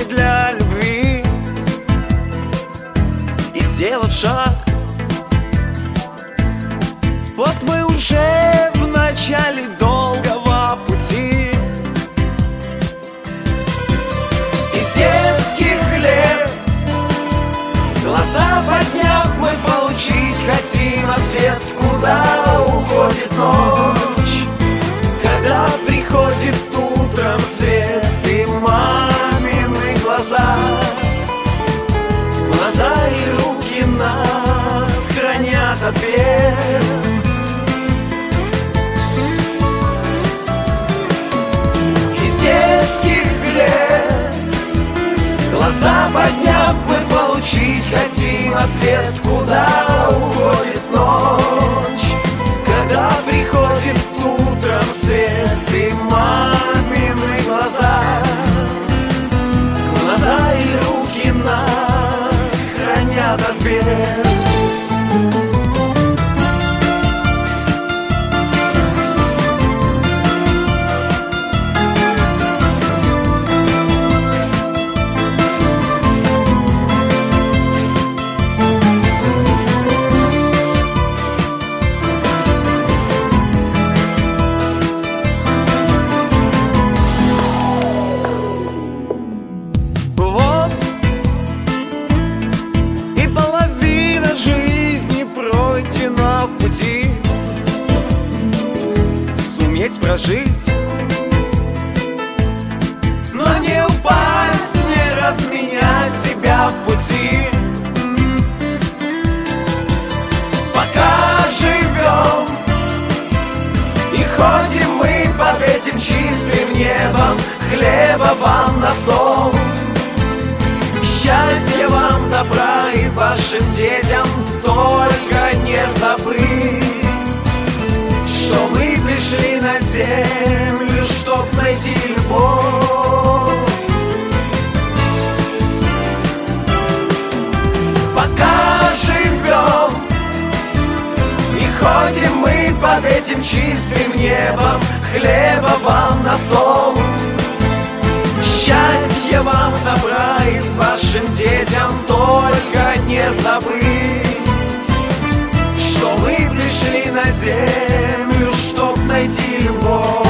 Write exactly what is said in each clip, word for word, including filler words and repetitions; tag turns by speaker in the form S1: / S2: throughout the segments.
S1: для любви. И сделав шаг, вот мы уже в начале долгого пути. Из детских лет, глаза подняв, мы получить хотим ответ, куда уходит ночь, когда приходит утром свет. И мамины глаза, глаза и руки нас хранят ответ. Из детских лет, глаза подняв, мы получить хотим ответ, куда уходит ночь, когда приходит утром свет. И мамины глаза, глаза и руки нас хранят ответ. В пути суметь прожить, но не упасть, не разменять себя в пути. Пока живем и ходим мы под этим чистым небом, хлеба вам на стол, счастья вам, добра и вашим детям, только не забыть, что мы пришли на землю, чтоб найти любовь. Пока живем и ходим мы под этим чистым небом, хлеба вам на стол, счастья вам, добра и вашим детям, только не забыть, что мы пришли на землю, чтоб найти любовь.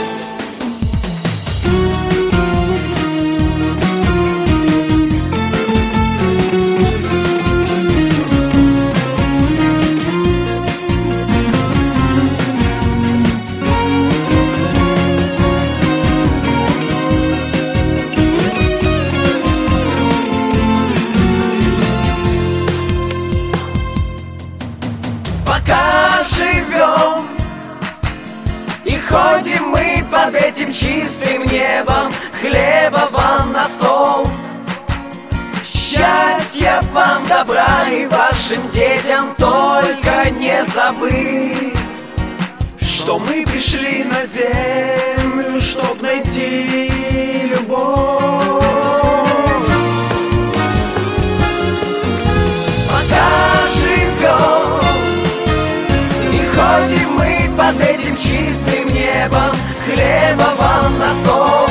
S1: Пока живем и ходим мы под этим чистым небом, хлеба вам на стол, счастья вам, добра и вашим детям, только не забыть, что мы пришли на землю, чтоб найти любовь. Пока живем ходим мы под этим чистым небом, хлеба вам на стол,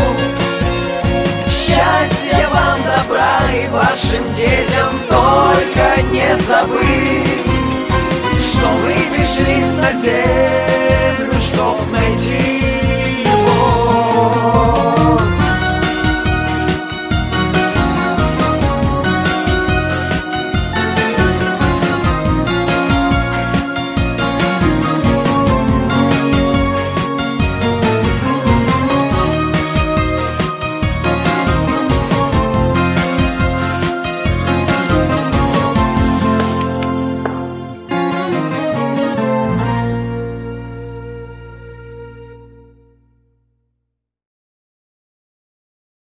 S1: счастья вам, добра и вашим детям, только не забыть, что мы пришли на землю, чтоб найти